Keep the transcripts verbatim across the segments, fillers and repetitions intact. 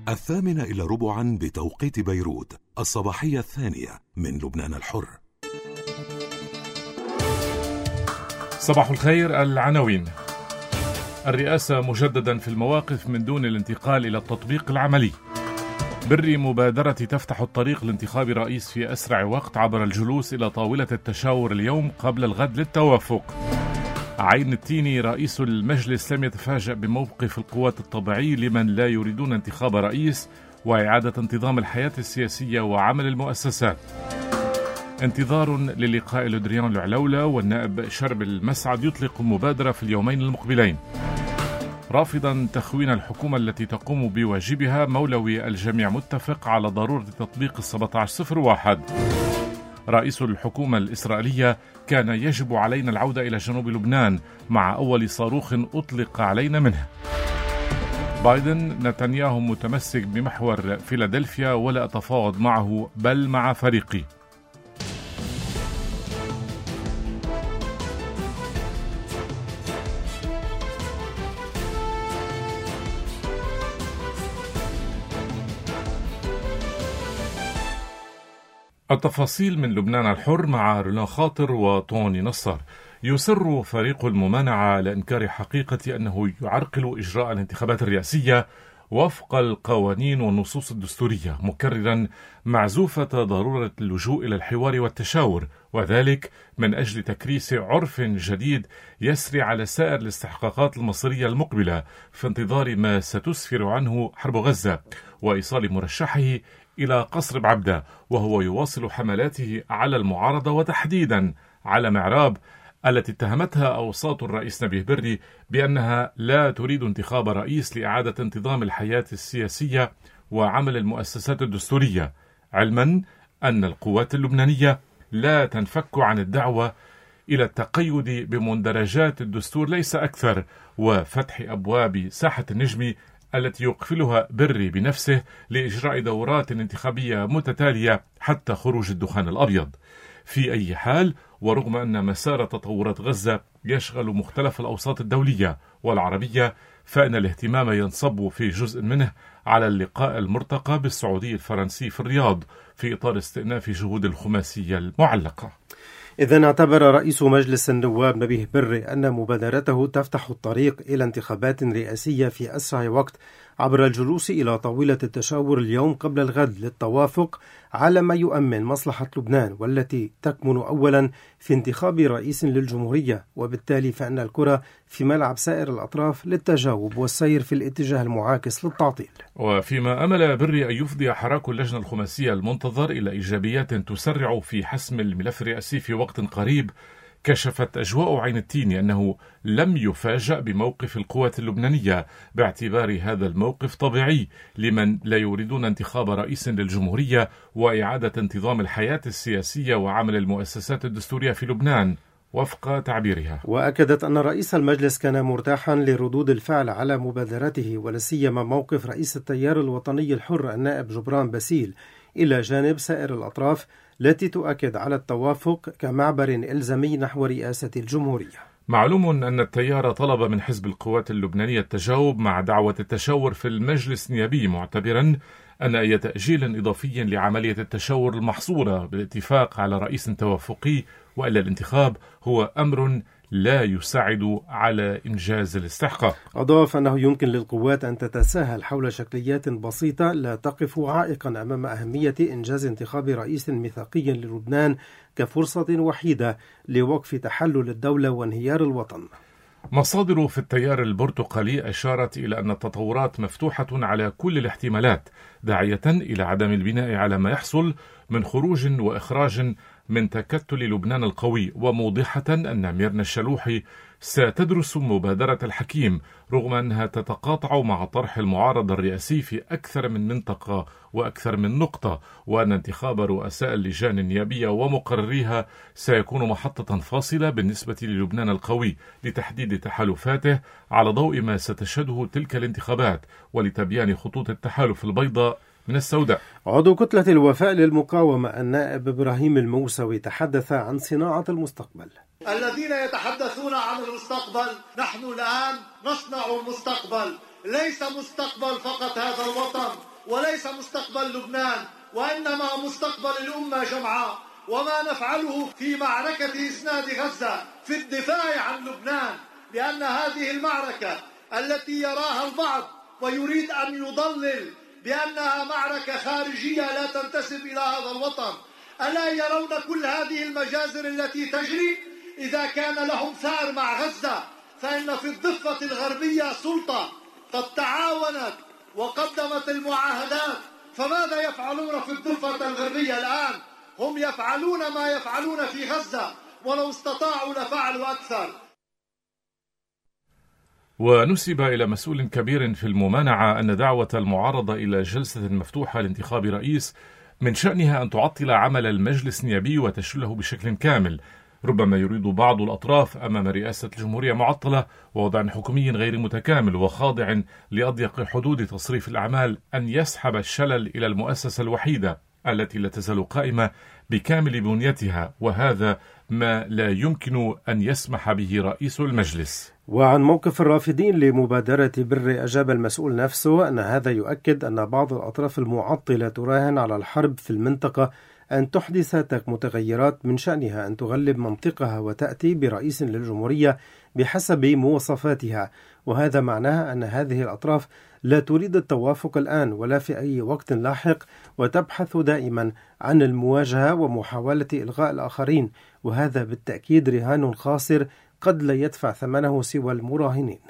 الثامنة إلى ربعا بتوقيت بيروت، الصباحية الثانية من لبنان الحر. صباح الخير. العناوين: الرئاسة مجددا في المواقف من دون الانتقال إلى التطبيق العملي. بري مبادرة تفتح الطريق لانتخاب رئيس في أسرع وقت عبر الجلوس إلى طاولة التشاور اليوم قبل الغد للتوافق. عين التيني رئيس المجلس لم يتفاجأ بموقف القوات الطبيعي لمن لا يريدون انتخاب رئيس وإعادة انتظام الحياة السياسية وعمل المؤسسات. انتظار للقاء لودريان العلولة والنائب شرب المسعد يطلق مبادرة في اليومين المقبلين. رافضا تخوين الحكومة التي تقوم بواجبها، مولوي الجميع متفق على ضرورة تطبيق السبعة عشر صفر واحد. رئيس الحكومة الإسرائيلية: كان يجب علينا العودة إلى جنوب لبنان مع أول صاروخ أطلق علينا منه. بايدن: نتنياهو متمسك بمحور فيلادلفيا ولا أتفاوض معه بل مع فريقي. التفاصيل من لبنان الحر مع رولان خاطر وطوني نصار. يصر فريق الممانعة على إنكار حقيقة أنه يعرقل إجراء الانتخابات الرئاسية وفق القوانين والنصوص الدستورية، مكررا معزوفة ضرورة اللجوء إلى الحوار والتشاور، وذلك من أجل تكريس عرف جديد يسري على سائر الاستحقاقات المصيرية المقبلة في انتظار ما ستسفر عنه حرب غزة وإيصال مرشحه إلى قصر بعبدة، وهو يواصل حملاته على المعارضة وتحديدا على معراب التي اتهمتها أوساط الرئيس نبيه بري بأنها لا تريد انتخاب رئيس لإعادة انتظام الحياة السياسية وعمل المؤسسات الدستورية، علما أن القوات اللبنانية لا تنفك عن الدعوة إلى التقيد بمندرجات الدستور ليس أكثر، وفتح أبواب ساحة النجم التي يقفلها بري بنفسه لإجراء دورات انتخابية متتالية حتى خروج الدخان الأبيض. في أي حال، ورغم أن مسار تطورات غزة يشغل مختلف الأوساط الدولية والعربية، فإن الاهتمام ينصب في جزء منه على اللقاء المرتقى بالسعودي الفرنسي في الرياض في إطار استئناف جهود الخماسية المعلقة. إذن اعتبر رئيس مجلس النواب نبيه بري أن مبادرته تفتح الطريق إلى انتخابات رئاسية في أسرع وقت عبر الجلوس إلى طاولة التشاور اليوم قبل الغد للتوافق على ما يؤمن مصلحة لبنان، والتي تكمن أولا في انتخاب رئيس للجمهورية، وبالتالي فإن الكرة في ملعب سائر الأطراف للتجاوب والسير في الاتجاه المعاكس للتعطيل. وفيما أمل بري أن يفضي حراك اللجنة الخماسية المنتظر إلى إيجابيات تسرع في حسم الملف الرئاسي في وقت قريب، كشفت أجواء عين التيني أنه لم يفاجأ بموقف القوات اللبنانية، باعتبار هذا الموقف طبيعي لمن لا يريدون انتخاب رئيس للجمهورية وإعادة انتظام الحياة السياسية وعمل المؤسسات الدستورية في لبنان وفق تعبيرها. وأكدت أن رئيس المجلس كان مرتاحا لردود الفعل على مبادرته، ولا سيما موقف رئيس التيار الوطني الحر النائب جبران باسيل، إلى جانب سائر الأطراف التي تؤكد على التوافق كمعبر إلزامي نحو رئاسة الجمهورية. معلوم أن التيار طلب من حزب القوات اللبنانية التجاوب مع دعوة التشاور في المجلس النيابي، معتبرا أن أي تأجيل إضافي لعملية التشاور المحصورة بالاتفاق على رئيس توافقي وإلا الانتخاب هو أمر لا يساعد على إنجاز الاستحقاق. أضاف أنه يمكن للقوات أن تتساهل حول شكليات بسيطة لا تقف عائقا أمام أهمية إنجاز انتخاب رئيس ميثاقي للبنان كفرصة وحيدة لوقف تحلل الدولة وانهيار الوطن. مصادر في التيار البرتقالي أشارت إلى أن التطورات مفتوحة على كل الاحتمالات، داعية إلى عدم البناء على ما يحصل من خروج وإخراج من تكتل لبنان القوي، وموضحة أن ميرنا الشلوحي ستدرس مبادرة الحكيم رغم أنها تتقاطع مع طرح المعارضة الرئاسي في أكثر من منطقة وأكثر من نقطة، وأن انتخاب رؤساء اللجان النيابية ومقرريها سيكون محطة فاصلة بالنسبة للبنان القوي لتحديد تحالفاته على ضوء ما ستشهده تلك الانتخابات ولتبيان خطوط التحالف البيضاء من السوداء. عضو كتلة الوفاء للمقاومة النائب إبراهيم الموسوي تحدث عن صناعة المستقبل. الذين يتحدثون عن المستقبل، نحن الآن نصنع المستقبل، ليس مستقبل فقط هذا الوطن وليس مستقبل لبنان، وإنما مستقبل الأمة جمعاء. وما نفعله في معركة إسناد غزة في الدفاع عن لبنان، لأن هذه المعركة التي يراها البعض ويريد أن يضلل بأنها معركة خارجية لا تنتسب إلى هذا الوطن، ألا يرون كل هذه المجازر التي تجري؟ إذا كان لهم ثار مع غزة، فإن في الضفة الغربية سلطة قد تعاونت وقدمت المعاهدات، فماذا يفعلون في الضفة الغربية الآن؟ هم يفعلون ما يفعلون في غزة، ولو استطاعوا لفعلوا أكثر. ونسب إلى مسؤول كبير في الممانعة أن دعوة المعارضة إلى جلسة مفتوحة لانتخاب رئيس من شأنها أن تعطل عمل المجلس النيابي وتشله بشكل كامل. ربما يريد بعض الأطراف أمام رئاسة الجمهورية معطلة ووضع حكومي غير متكامل وخاضع لأضيق حدود تصريف الأعمال أن يسحب الشلل إلى المؤسسة الوحيدة التي لا تزال قائمة بكامل بنيتها، وهذا ما لا يمكن أن يسمح به رئيس المجلس. وعن موقف الرافضين لمبادرة بر أجاب المسؤول نفسه أن هذا يؤكد أن بعض الأطراف المعطلة تراهن على الحرب في المنطقة أن تحدث متغيرات من شأنها أن تغلب منطقها وتأتي برئيس للجمهورية بحسب مواصفاتها، وهذا معناه أن هذه الأطراف لا تريد التوافق الآن ولا في أي وقت لاحق، وتبحث دائما عن المواجهة ومحاولة إلغاء الآخرين، وهذا بالتأكيد رهان خاسر قد لا يدفع ثمنه سوى المراهنين.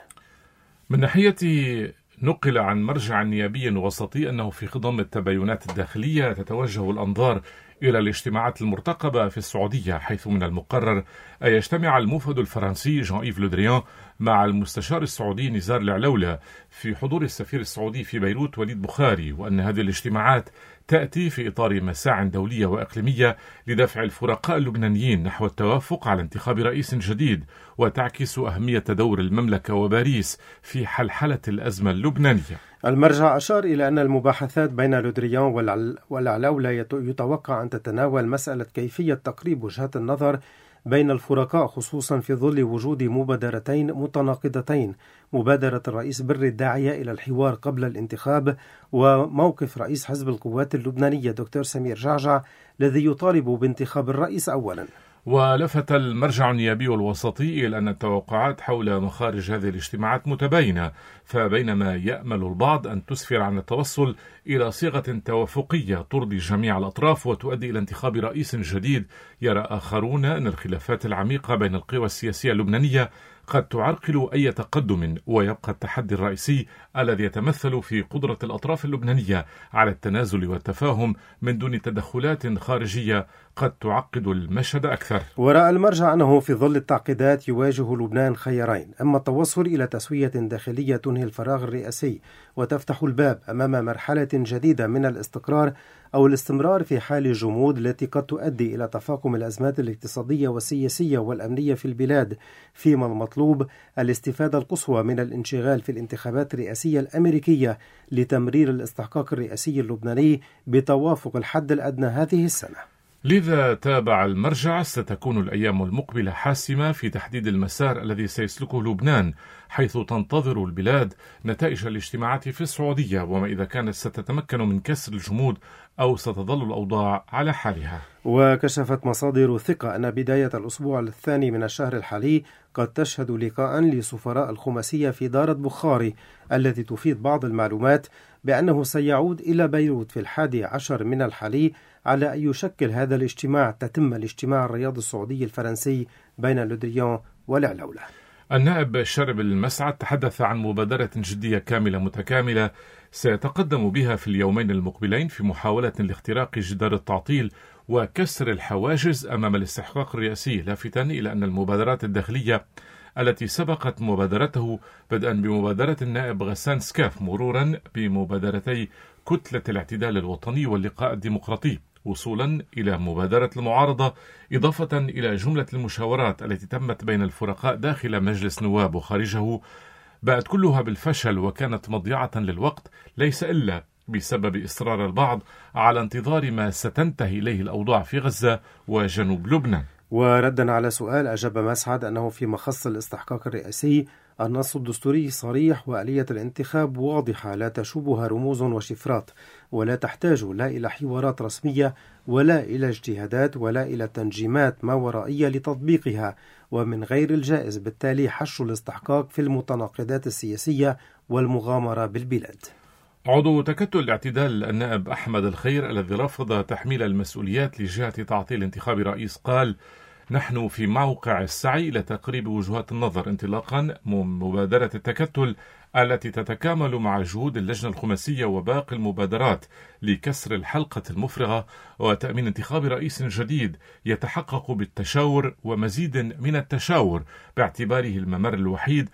من ناحية نقل عن مرجع نيابي وسطي أنه في خضم التباينات الداخلية تتوجه الأنظار إلى الاجتماعات المرتقبة في السعودية، حيث من المقرر أن يجتمع الموفد الفرنسي جان إيف لو دريان مع المستشار السعودي نزار العلولة في حضور السفير السعودي في بيروت وليد بخاري، وأن هذه الاجتماعات تأتي في إطار مساع دولية وإقليمية لدفع الفرقاء اللبنانيين نحو التوافق على انتخاب رئيس جديد، وتعكس أهمية دور المملكة وباريس في حلحلة الأزمة اللبنانية. المرجع أشار إلى أن المباحثات بين لودريان والعلولة يتوقع أن تتناول مسألة كيفية تقريب وجهات النظر بين الفرقاء، خصوصا في ظل وجود مبادرتين متناقضتين: مبادرة الرئيس بري الداعية إلى الحوار قبل الانتخاب، وموقف رئيس حزب القوات اللبنانية دكتور سمير جعجع الذي يطالب بانتخاب الرئيس أولا. ولفت المرجع النيابي الوسطي إلى أن التوقعات حول مخارج هذه الاجتماعات متباينة، فبينما يأمل البعض أن تسفر عن التوصل إلى صيغة توافقية ترضي جميع الأطراف وتؤدي إلى انتخاب رئيس جديد، يرى آخرون أن الخلافات العميقة بين القوى السياسية اللبنانية قد تعرقل أي تقدم، ويبقى التحدي الرئيسي الذي يتمثل في قدرة الأطراف اللبنانية على التنازل والتفاهم من دون تدخلات خارجية قد تعقد المشهد أكثر. ورأى المرجع أنه في ظل التعقيدات يواجه لبنان خيارين: أما التوصل إلى تسوية داخلية تنهي الفراغ الرئاسي وتفتح الباب أمام مرحلة جديدة من الاستقرار، أو الاستمرار في حال الجمود التي قد تؤدي إلى تفاقم الأزمات الاقتصادية والسياسية والأمنية في البلاد، فيما المطلوب الاستفادة القصوى من الانشغال في الانتخابات الرئاسية الأمريكية لتمرير الاستحقاق الرئاسي اللبناني بتوافق الحد الأدنى هذه السنة. لذا تابع المرجع ستكون الأيام المقبلة حاسمة في تحديد المسار الذي سيسلكه لبنان، حيث تنتظر البلاد نتائج الاجتماعات في السعودية، وما إذا كانت ستتمكن من كسر الجمود أو ستظل الأوضاع على حالها. وكشفت مصادر ثقة أن بداية الأسبوع الثاني من الشهر الحالي قد تشهد لقاء لسفراء الخماسية في دارة بخاري، التي تفيد بعض المعلومات بأنه سيعود إلى بيروت في الحادي عشر من الحالي، على أن يشكل هذا الاجتماع تتم الاجتماع الرياض السعودي الفرنسي بين لودريان والعلولة. النائب شرب المسعد تحدث عن مبادرة جدية كاملة متكاملة سيتقدم بها في اليومين المقبلين في محاولة لاختراق جدار التعطيل وكسر الحواجز أمام الاستحقاق الرئاسي، لافتا إلى أن المبادرات الداخلية التي سبقت مبادرته، بدءا بمبادرة النائب غسان سكاف مرورا بمبادرتي كتلة الاعتدال الوطني واللقاء الديمقراطي، وصولا إلى مبادرة المعارضة، إضافة إلى جملة المشاورات التي تمت بين الفرقاء داخل مجلس نواب وخارجه، بات كلها بالفشل وكانت مضيعة للوقت، ليس إلا بسبب إصرار البعض على انتظار ما ستنتهي إليه الأوضاع في غزة وجنوب لبنان. وردا على سؤال أجاب مسعد أنه في مخص الاستحقاق الرئاسي النص الدستوري صريح وآلية الانتخاب واضحة لا تشوبها رموز وشفرات، ولا تحتاج لا إلى حوارات رسمية ولا إلى اجتهادات ولا إلى تنجيمات ما ورائية لتطبيقها، ومن غير الجائز بالتالي حش الاستحقاق في المتناقضات السياسية والمغامرة بالبلاد. عضو تكتل الاعتدال النائب أحمد الخير الذي رفض تحميل المسؤوليات لجهة تعطيل انتخاب رئيس قال: نحن في موقع السعي إلى تقريب وجهات النظر انطلاقا من مبادرة التكتل التي تتكامل مع جهود اللجنة الخماسية وباقي المبادرات لكسر الحلقة المفرغة وتأمين انتخاب رئيس جديد يتحقق بالتشاور ومزيد من التشاور باعتباره الممر الوحيد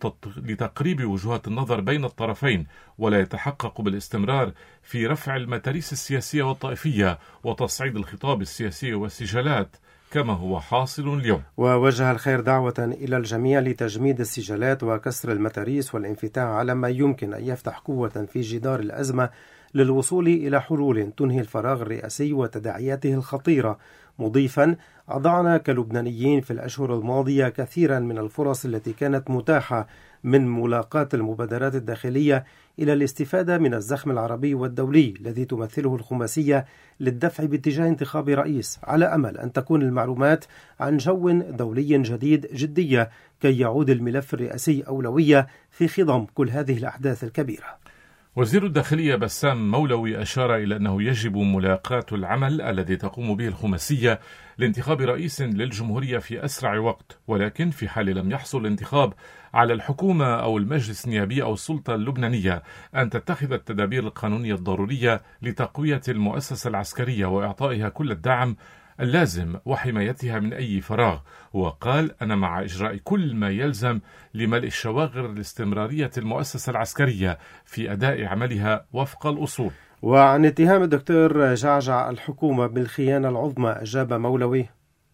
لتقريب وجهات النظر بين الطرفين، ولا يتحقق بالاستمرار في رفع المتاريس السياسية والطائفية وتصعيد الخطاب السياسي والسجالات كما هو حاصل اليوم. ووجه الخير دعوة إلى الجميع لتجميد السجالات وكسر المتاريس والانفتاح على ما يمكن أن يفتح قوة في جدار الأزمة للوصول إلى حلول تنهي الفراغ الرئاسي وتداعياته الخطيرة، مضيفا: أضعنا كلبنانيين في الأشهر الماضية كثيرا من الفرص التي كانت متاحة من ملاقاة المبادرات الداخلية إلى الاستفادة من الزخم العربي والدولي الذي تمثله الخماسية للدفع باتجاه انتخاب رئيس، على أمل أن تكون المعلومات عن جو دولي جديد جدية كي يعود الملف الرئاسي أولوية في خضم كل هذه الأحداث الكبيرة. وزير الداخلية بسام مولوي أشار إلى أنه يجب ملاقاة العمل الذي تقوم به الخماسية لانتخاب رئيس للجمهورية في أسرع وقت، ولكن في حال لم يحصل الانتخاب على الحكومة أو المجلس النيابي أو السلطة اللبنانية أن تتخذ التدابير القانونية الضرورية لتقوية المؤسسة العسكرية وإعطائها كل الدعم اللازم وحمايتها من أي فراغ. وقال: أنا مع إجراء كل ما يلزم لملء الشواغر لاستمرارية المؤسسة العسكرية في أداء عملها وفق الأصول. وعن اتهام الدكتور جعجع الحكومة بالخيانة العظمى أجاب مولوي: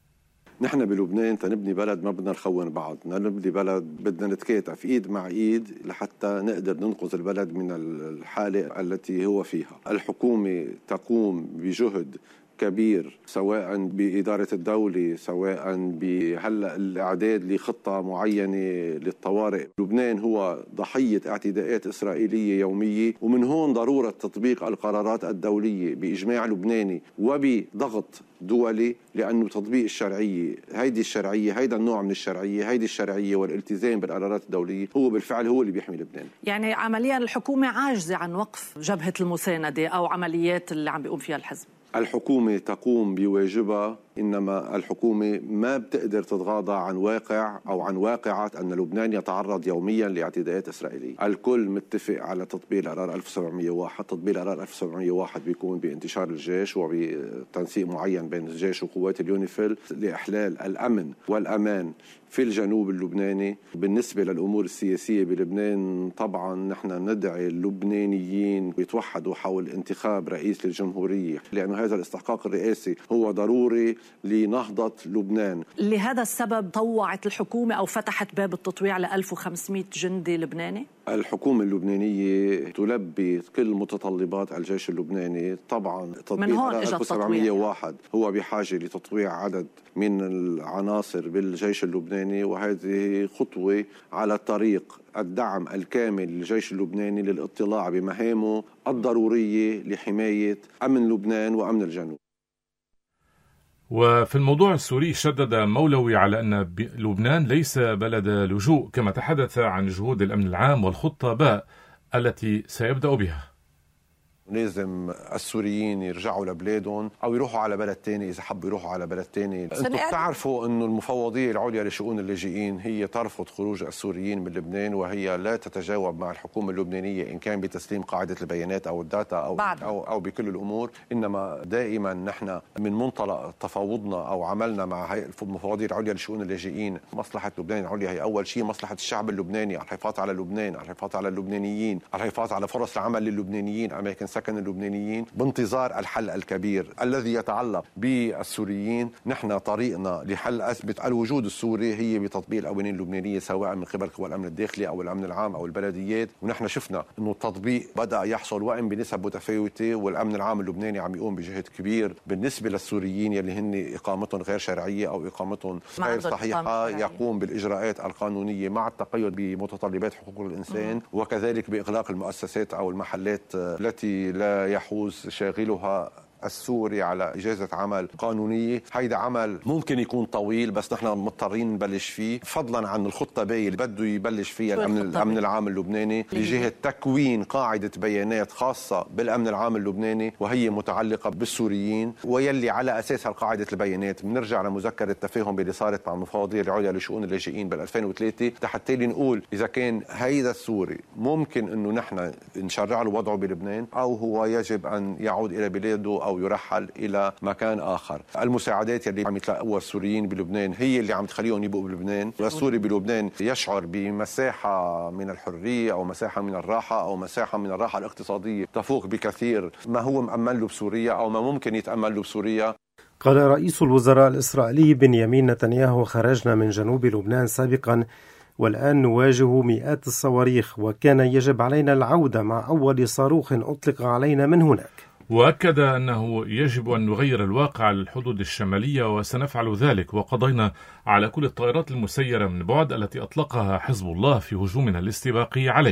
نحن بلبنان تنبني بلد ما بدنا نخون بعض، نبني بلد بدنا نتكاتف ايد مع ايد لحتى نقدر ننقذ البلد من الحالة التي هو فيها. الحكومة تقوم بجهد كبير سواء بإدارة الدولة سواء بهلأ الإعداد لخطة معينة للطوارئ. لبنان هو ضحية اعتداءات إسرائيلية يومية، ومن هون ضرورة تطبيق القرارات الدولية بإجماع لبناني وبضغط دولي، لأنه تطبيق الشرعية هيدي الشرعية هيدا النوع من الشرعية هيدي الشرعية والالتزام بالقرارات الدولية هو بالفعل هو اللي بيحمي لبنان. يعني عمليا الحكومة عاجزة عن وقف جبهة المساندة أو عمليات اللي عم بيقوم فيها الحزب. الحكومة تقوم بواجبها، إنما الحكومة ما بتقدر تتغاضى عن واقع أو عن واقعة أن لبنان يتعرض يوميا لاعتداءات إسرائيلية. الكل متفق على تطبيق القرار ألف وسبعمئة وواحد. تطبيق القرار ألف وسبعمئة وواحد بيكون بانتشار الجيش وبتنسيق معين بين الجيش وقوات اليونيفيل لإحلال الأمن والأمان في الجنوب اللبناني. بالنسبة للأمور السياسية بلبنان طبعا نحن ندعي اللبنانيين يتوحدوا حول انتخاب رئيس للجمهورية، لأن هذا الاستحقاق الرئاسي هو ضروري لنهضة لبنان. لهذا السبب طوعت الحكومة أو فتحت باب التطويع ل ألف وخمسمئة جندي لبناني؟ الحكومة اللبنانية تلبي كل متطلبات الجيش اللبناني. طبعا تطبيق ألف وسبعمئة وواحد هو بحاجة لتطويع عدد من العناصر بالجيش اللبناني، وهذه خطوة على طريق الدعم الكامل للجيش اللبناني للاطلاع بمهامه الضرورية لحماية أمن لبنان وأمن الجنوب. وفي الموضوع السوري شدد مولوي على أن لبنان ليس بلد لجوء، كما تحدث عن جهود الأمن العام والخطة باء التي سيبدأ بها. لازم السوريين يرجعوا لبلادهم أو يروحوا على بلد تاني إذا حبوا يروحوا على بلد تاني. أنتم بتعرفوا أنه المفوضية العليا لشؤون اللاجئين هي ترفض خروج السوريين من لبنان، وهي لا تتجاوب مع الحكومة اللبنانية إن كان بتسليم قاعدة البيانات أو الداتا أو, أو, أو بكل الأمور. إنما دائما نحن من منطلق تفاوضنا أو عملنا مع المفوضية العليا لشؤون اللاجئين مصلحة لبنان العليا هي أول شيء مصلحة الشعب اللبناني، الحفاظ على لبنان، الحفاظ على اللبنانيين، الحفاظ على فرص العمل للبنانيين، أماكن سكن اللبنانيين بانتظار الحل الكبير الذي يتعلق بالسوريين. نحن طريقنا لحل أزمة الوجود السوري هي بتطبيق القوانين اللبنانية سواء من قبل قوى الأمن الداخلي أو الأمن العام أو البلديات، ونحن شفنا أنه التطبيق بدأ يحصل وإن بنسب متفاوتة، والأمن العام اللبناني عم يقوم بجهد كبير بالنسبة للسوريين يلي هن إقامتهم غير شرعية أو إقامتهم غير صحيحة، يقوم بالإجراءات القانونية مع التقيد بمتطلبات حقوق الإنسان مم. وكذلك بإغلاق المؤسسات أو المحلات التي لا يحوز شاغلها السوري على إجازة عمل قانونية. هيدا عمل ممكن يكون طويل بس نحن مضطرين نبلش فيه، فضلا عن الخطة باي اللي بده يبلش فيها الأمن, الأمن العام اللبناني لجهة تكوين قاعدة بيانات خاصة بالأمن العام اللبناني وهي متعلقة بالسوريين، ويلي على أساسها قاعدة البيانات بنرجع لمذكرة التفاهم اللي صارت مع المفوضية العليا لشؤون اللاجئين بال ألفين وثلاثة حتى نقول إذا كان هيدا السوري ممكن إنه نحن نشرع له وضعه بلبنان أو هو يجب أن يعود إلى بلاده أو يرحل إلى مكان آخر. المساعدات اللي عم يتلقوها السوريين بلبنان هي اللي عم تخليهم يبقوا بلبنان، والسوري بلبنان يشعر بمساحة من الحرية أو مساحة من الراحة أو مساحة من الراحة الاقتصادية تفوق بكثير ما هو مأمن له بسوريا أو ما ممكن يتأمن له بسوريا. قال رئيس الوزراء الإسرائيلي بنيامين نتنياهو: خرجنا من جنوب لبنان سابقا والآن نواجه مئات الصواريخ، وكان يجب علينا العودة مع أول صاروخ أطلق علينا من هناك. وأكد أنه يجب أن نغير الواقع على الحدود الشمالية وسنفعل ذلك، وقضينا على كل الطائرات المسيرة من بعد التي أطلقها حزب الله في هجومنا الاستباقي عليه.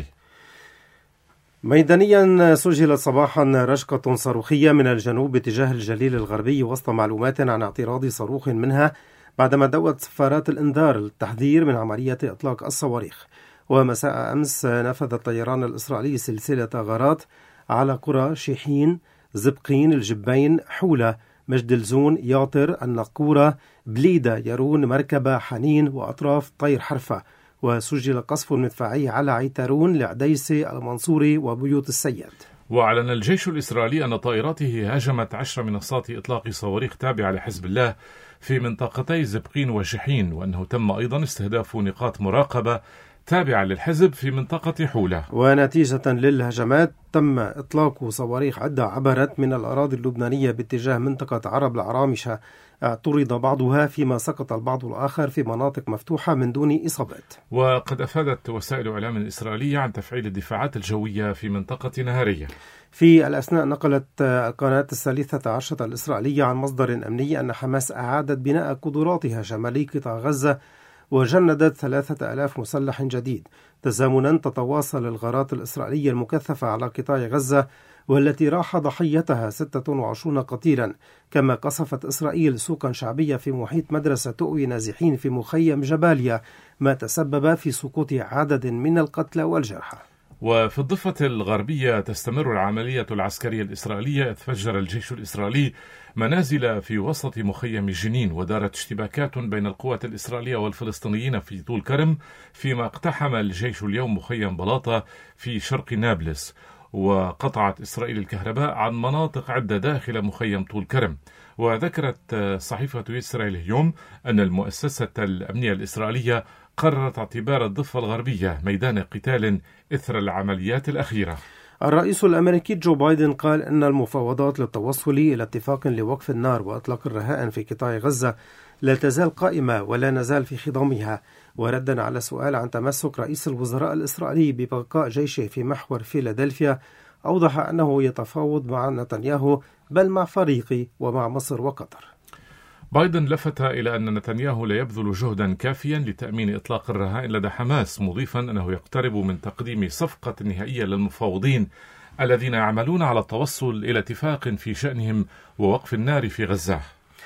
ميدانيا سجلت صباحا رشقة صاروخية من الجنوب باتجاه الجليل الغربي وسط معلومات عن اعتراض صاروخ منها بعدما دوت سفارات الإنذار للتحذير من عملية إطلاق الصواريخ. ومساء أمس نفذ الطيران الإسرائيلي سلسلة غارات على قرى شيحين، زبقين، الجبين، حولة، مجد الزون، ياطر، النقورة، بليدة، يرون، مركبة، حنين، وأطراف طير حرفة. وسجل قصف مدفعي على عيتارون، العديسي، المنصوري وبيوت السيد. وأعلن الجيش الإسرائيلي أن طائراته هاجمت عشر منصات إطلاق صواريخ تابعة لحزب الله في منطقتي زبقين وشحين، وأنه تم أيضا استهداف نقاط مراقبة تابعة للحزب في منطقة حولة. ونتيجة للهجمات تم إطلاق صواريخ عدة عبرت من الأراضي اللبنانية باتجاه منطقة عرب العرامشة، اعترض بعضها فيما سقط البعض الآخر في مناطق مفتوحة من دون إصابات. وقد أفادت وسائل إعلام إسرائيلية عن تفعيل الدفاعات الجوية في منطقة نهارية. في الأثناء نقلت القناة الثالثة عشرة الإسرائيلية عن مصدر أمني أن حماس أعادت بناء قدراتها شمالي قطاع غزة وجندت ثلاثة آلاف مسلح جديد. تزامنا تتواصل الغارات الإسرائيلية المكثفة على قطاع غزة والتي راح ضحيتها ستة وعشرين قتيلا، كما قصفت إسرائيل سوقا شعبية في محيط مدرسة تؤوي نازحين في مخيم جباليا، ما تسبب في سقوط عدد من القتلى والجرحى. وفي الضفة الغربية تستمر العملية العسكرية الإسرائيلية، إذ فجر الجيش الإسرائيلي منازل في وسط مخيم جنين، ودارت اشتباكات بين القوات الإسرائيلية والفلسطينيين في طول كرم، فيما اقتحم الجيش اليوم مخيم بلاطة في شرق نابلس، وقطعت إسرائيل الكهرباء عن مناطق عدة داخل مخيم طول كرم. وذكرت صحيفة إسرائيل اليوم أن المؤسسة الأمنية الإسرائيلية قررت اعتبار الضفة الغربية ميدان قتال إثر العمليات الأخيرة. الرئيس الأمريكي جو بايدن قال أن المفاوضات للتوصل إلى اتفاق لوقف النار وإطلاق الرهائن في قطاع غزة لا تزال قائمة ولا نزال في خضامها. وردا على سؤال عن تمسك رئيس الوزراء الإسرائيلي ببقاء جيشه في محور فيلادلفيا، أوضح أنه يتفاوض مع نتنياهو بل مع فريقه ومع مصر وقطر. بايدن لفت إلى أن نتنياهو لا يبذل جهدا كافيا لتأمين إطلاق الرهائن لدى حماس، مضيفا أنه يقترب من تقديم صفقة نهائية للمفاوضين الذين يعملون على التوصل إلى اتفاق في شأنهم ووقف النار في غزة.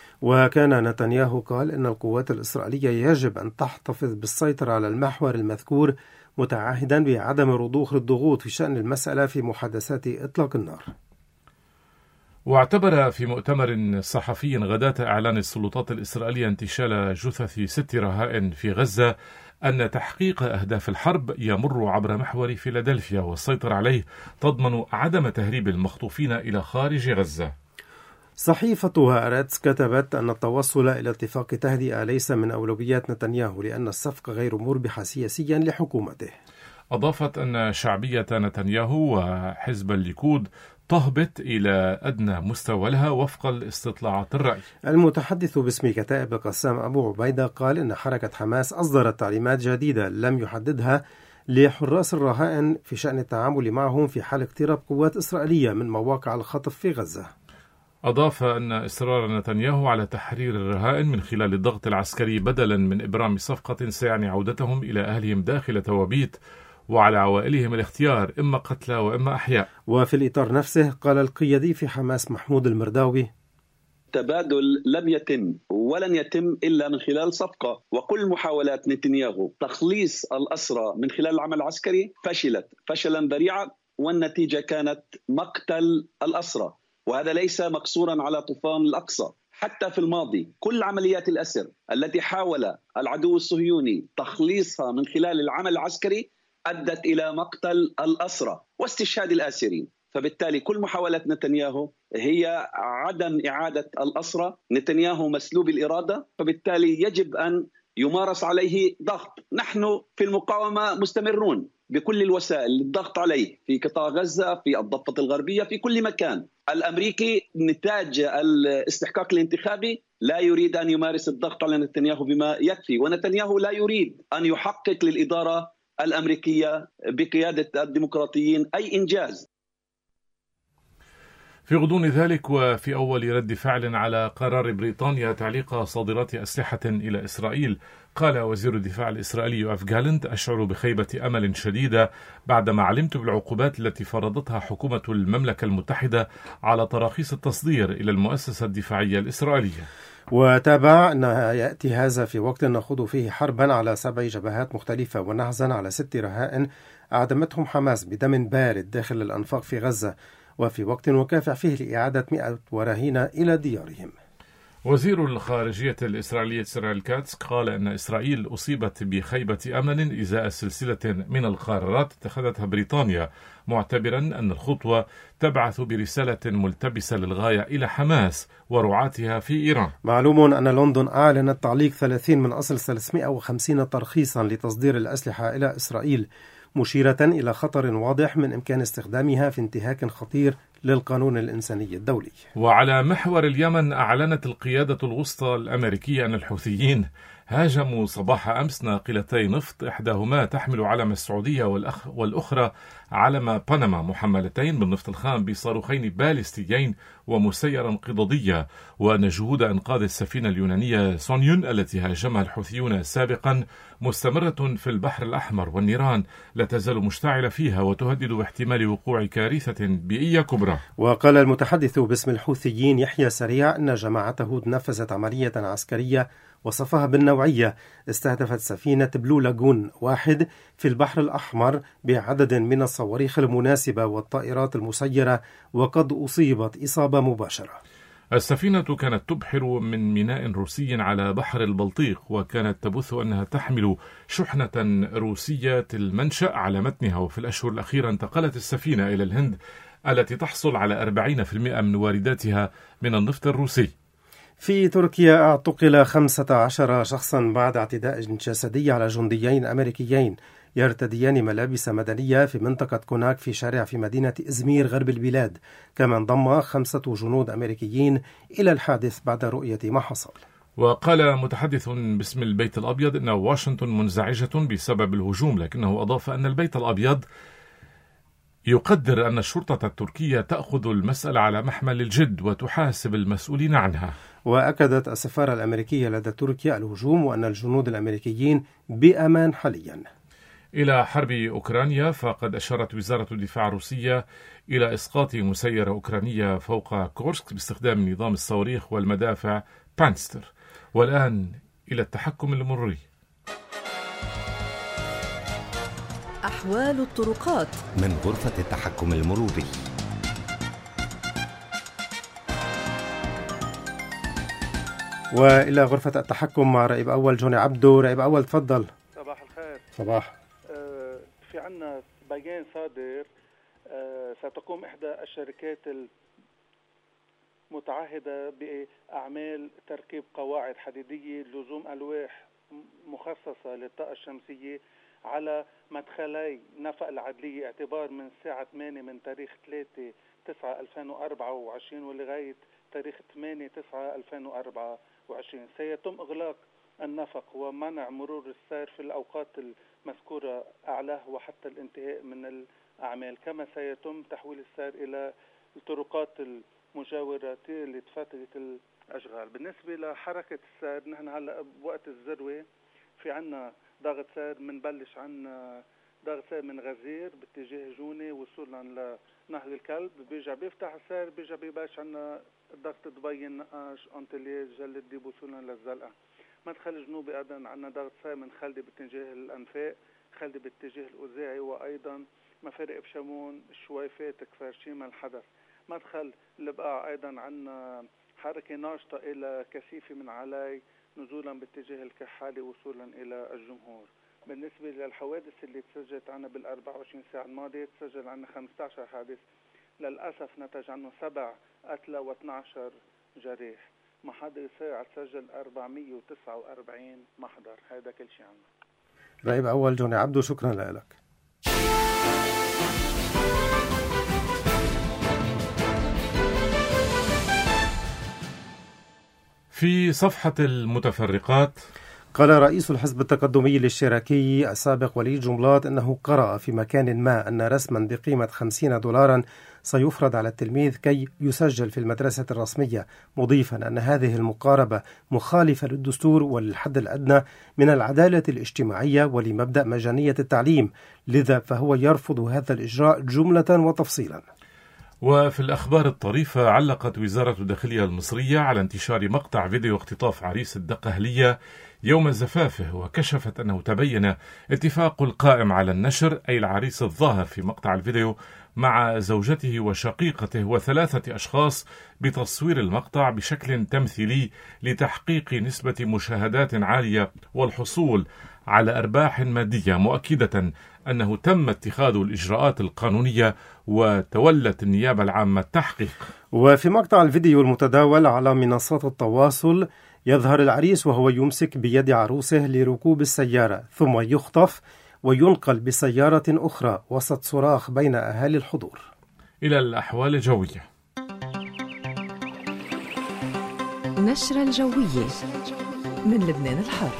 وكان نتنياهو قال إن القوات الإسرائيلية يجب أن تحتفظ بالسيطرة على المحور المذكور، متعهدا بعدم رضوخ الضغوط في شأن المسألة في محادثات إطلاق النار. واعتبر في مؤتمر صحفي غداة إعلان السلطات الإسرائيلية انتشال جثث ست رهائن في غزة أن تحقيق أهداف الحرب يمر عبر محور فيلادلفيا، والسيطرة عليه تضمن عدم تهريب المخطوفين إلى خارج غزة. صحيفة هآرتز كتبت أن التوصل إلى اتفاق تهدئة ليس من أولويات نتنياهو لأن الصفقة غير مربحة سياسيا لحكومته. أضافت أن شعبية نتنياهو وحزب الليكود تهبط إلى أدنى مستوى لها وفق الاستطلاعات الرأي. المتحدث باسم كتائب القسام أبو عبيدة قال إن حركة حماس أصدرت تعليمات جديدة لم يحددها لحراس الرهائن في شأن التعامل معهم في حال اقتراب قوات إسرائيلية من مواقع الخطف في غزة. أضاف أن إصرار نتنياهو على تحرير الرهائن من خلال الضغط العسكري بدلا من إبرام صفقة سيعني عودتهم إلى أهلهم داخل توابيت، وعلى عوائلهم الاختيار إما قتلى وإما أحياء. وفي الإطار نفسه قال القيادي في حماس محمود المرداوي: التبادل لم يتم ولن يتم إلا من خلال صفقة، وكل محاولات نتنياهو تخليص الأسرى من خلال العمل العسكري فشلت فشلا ذريعا، والنتيجة كانت مقتل الأسرى. وهذا ليس مقصورا على طوفان الأقصى، حتى في الماضي كل عمليات الأسر التي حاول العدو الصهيوني تخليصها من خلال العمل العسكري أدت إلى مقتل الأسرى واستشهاد الآسرين. فبالتالي كل محاولات نتنياهو هي عدم إعادة الأسرى. نتنياهو مسلوب الإرادة، فبالتالي يجب أن يمارس عليه ضغط. نحن في المقاومة مستمرون بكل الوسائل للضغط عليه في قطاع غزة، في الضفة الغربية، في كل مكان. الأمريكي نتاج الاستحقاق الانتخابي لا يريد أن يمارس الضغط على نتنياهو بما يكفي، ونتنياهو لا يريد أن يحقق للإدارة الأمريكية بقيادة الديمقراطيين أي إنجاز. في غضون ذلك، وفي أول رد فعل على قرار بريطانيا تعليق صادرات أسلحة إلى إسرائيل، قال وزير الدفاع الإسرائيلي يوآف جالنت: أشعر بخيبة أمل شديدة بعدما علمت بالعقوبات التي فرضتها حكومة المملكة المتحدة على تراخيص التصدير إلى المؤسسة الدفاعية الإسرائيلية. وتابع أن يأتي هذا في وقت نخوض فيه حربا على سبع جبهات مختلفة ونحزن على ست رهائن أعدمتهم حماس بدم بارد داخل الأنفاق في غزة، وفي وقت وكافع فيه لإعادة مئة ورهينة إلى ديارهم. وزير الخارجية الإسرائيلي إسرائيل كاتس قال أن إسرائيل أصيبت بخيبة أمل إزاء سلسلة من القرارات اتخذتها بريطانيا، معتبرا أن الخطوة تبعث برسالة ملتبسة للغاية إلى حماس ورعاتها في إيران. معلوم أن لندن أعلنت تعليق ثلاثين من أصل ثلاثمئة وخمسين ترخيصا لتصدير الأسلحة إلى إسرائيل، مشيرة إلى خطر واضح من إمكان استخدامها في انتهاك خطير للقانون الإنساني الدولي. وعلى محور اليمن، أعلنت القيادة الوسطى الأمريكية أن الحوثيين هاجموا صباح أمس ناقلتي نفط، إحداهما تحمل علم السعودية والأخ والأخرى علم بنما، محملتين بالنفط الخام بصاروخين باليستيين ومسيرة انقضاضية، وأن جهود إنقاذ السفينة اليونانية سونيون التي هاجمها الحوثيون سابقا مستمرة في البحر الأحمر، والنيران لا تزال مشتعلة فيها وتهدد باحتمال وقوع كارثة بيئية كبرى. وقال المتحدث باسم الحوثيين يحيى سريع أن جماعته نفذت عملية عسكرية وصفها بالنوعية استهدفت سفينة بلو لاجون واحد في البحر الأحمر بعدد من الصواريخ المناسبة والطائرات المسيرة، وقد أصيبت إصابة مباشرة. السفينة كانت تبحر من ميناء روسي على بحر البلطيق، وكانت تبث أنها تحمل شحنة روسية المنشأ على متنها. وفي الأشهر الأخيرة انتقلت السفينة إلى الهند التي تحصل على أربعين بالمئة من وارداتها من النفط الروسي. في تركيا اعتقل خمسة عشر شخصا بعد اعتداء جسدي على جنديين أمريكيين يرتديان ملابس مدنية في منطقة كوناك في شارع في مدينة إزمير غرب البلاد. كما انضم خمسة جنود أمريكيين إلى الحادث بعد رؤية ما حصل. وقال متحدث باسم البيت الأبيض أن واشنطن منزعجة بسبب الهجوم، لكنه أضاف أن البيت الأبيض يقدر أن الشرطة التركية تأخذ المسألة على محمل الجد وتحاسب المسؤولين عنها. وأكدت السفارة الأمريكية لدى تركيا الهجوم وأن الجنود الأمريكيين بأمان حاليا. إلى حرب أوكرانيا، فقد أشارت وزارة الدفاع الروسية إلى إسقاط مسيرة أوكرانية فوق كورسك باستخدام نظام الصواريخ والمدافع بانستر. والآن إلى التحكم المروري. أحوال الطرقات من غرفة التحكم المروري. وإلى غرفة التحكم مع رائب أول جوني عبدو. رائب أول تفضل. صباح الخير. صباح. آه في عنا بيان صادر، آه ستقوم إحدى الشركات المتعهدة بأعمال تركيب قواعد حديدية لزوم ألواح مخصصة للطاقة الشمسية على مدخلي نفق العدلية، اعتبار من الساعة ثمانية من تاريخ ثلاثة تسعة ألفين وأربعة وعشرين ولغاية تاريخ ثمانية تسعة ألفين وأربعة وعشرين. سيتم إغلاق النفق ومنع مرور السير في الأوقات المذكورة أعلاه وحتى الانتهاء من الأعمال، كما سيتم تحويل السير إلى الطرقات المجاورة لفترة الأشغال. بالنسبة لحركة السير، نحن هلا بوقت الذروة في عنا ضغط سير، بنبلش عنا ضغط سير من غزير باتجاه جوني وصولا لنهر الكلب، بيرجع بيفتح السير، بيرجع بيبلش عنا ضغط دبي النقاش أنطلية جلة ديب وصولا للزلقة. مدخل جنوبي أيضا عنا ضغط سير من خلدي باتجاه الأنفاق، خلدي باتجاه الأوزاعي، وأيضا مفارق بشمون، الشويفات، كفرشيم، الحدث. مدخل البقاع أيضا عنا حركة ناشطة إلى كثيفة من علي نزولا باتجاه الكحالي وصولا إلى الجمهور. بالنسبة للحوادث اللي تسجلت عنا بالأربع وعشرين ساعة الماضية، تسجل عنا خمسة عشر حادث، للأسف نتج عنه سبع قتلى واثني عشر جريح. محاضر سرعة تسجل أربعمية وتسعة وأربعين محضر. هذا كل شيء عنا. رائب أول جوني عبدو، شكرا لك. في صفحة المتفرقات، قال رئيس الحزب التقدمي الاشتراكي السابق وليد جنبلاط أنه قرأ في مكان ما أن رسما بقيمة خمسين دولارا سيفرض على التلميذ كي يسجل في المدرسة الرسمية، مضيفا أن هذه المقاربة مخالفة للدستور وللحد الأدنى من العدالة الاجتماعية ولمبدأ مجانية التعليم، لذا فهو يرفض هذا الإجراء جملة وتفصيلا. وفي الأخبار الطريفة، علقت وزارة الداخلية المصرية على انتشار مقطع فيديو اختطاف عريس الدقهلية يوم زفافه، وكشفت أنه تبين اتفاق القائم على النشر أي العريس الظاهر في مقطع الفيديو مع زوجته وشقيقته وثلاثة أشخاص بتصوير المقطع بشكل تمثيلي لتحقيق نسبة مشاهدات عالية والحصول على أرباح مادية، مؤكدة أنه تم اتخاذ الإجراءات القانونية وتولت النيابة العامة التحقيق. وفي مقطع الفيديو المتداول على منصات التواصل، يظهر العريس وهو يمسك بيد عروسه لركوب السيارة، ثم يخطف وينقل بسيارة أخرى وسط صراخ بين أهالي الحضور. إلى الأحوال الجوية. نشرة الجوية من لبنان الحر.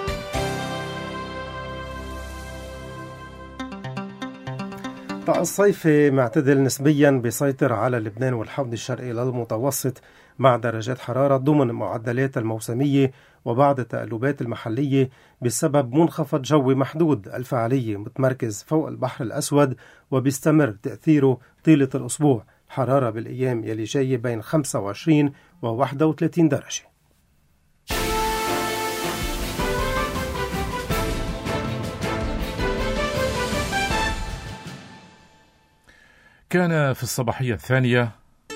الصيف معتدل نسبيا بيسيطر على لبنان والحوض الشرقي للمتوسط، مع درجات حرارة ضمن المعدلات الموسمية وبعض التقلبات المحلية بسبب منخفض جوي محدود الفعالية متمركز فوق البحر الأسود، وبيستمر تأثيره طيلة الأسبوع. حرارة بالأيام يلي جاية بين خمسة وعشرين و واحد وثلاثين درجة. كان في الصباحية الثانية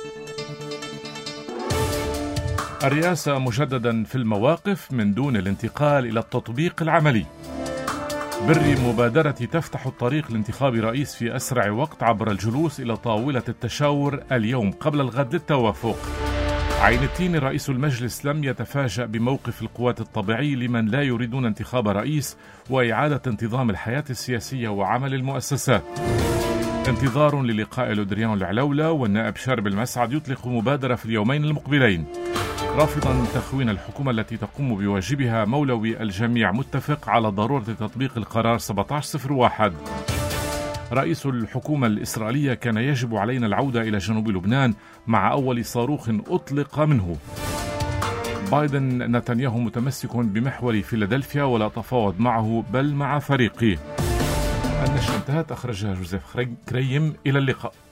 الرئاسة مجددا في المواقف من دون الانتقال إلى التطبيق العملي. بري مبادرة تفتح الطريق لانتخاب رئيس في أسرع وقت عبر الجلوس إلى طاولة التشاور اليوم قبل الغد للتوافق. عين التين رئيس المجلس لم يتفاجأ بموقف القوات الطبيعي لمن لا يريدون انتخاب رئيس وإعادة انتظام الحياة السياسية وعمل المؤسسات. انتظار للقاء لودريان العلولة والنائب شارب المسعد يطلق مبادرة في اليومين المقبلين، رافضا تخوين الحكومة التي تقوم بواجبها. مولوي الجميع متفق على ضرورة تطبيق القرار سبعة عشر صفر واحد. رئيس الحكومة الإسرائيلية: كان يجب علينا العودة إلى جنوب لبنان مع أول صاروخ أطلق منه. بايدن: نتنياهو متمسك بمحور فيلادلفيا ولا تفاوض معه بل مع فريقه. النشرة انتهت. أخرجها جوزيف كريم. إلى اللقاء.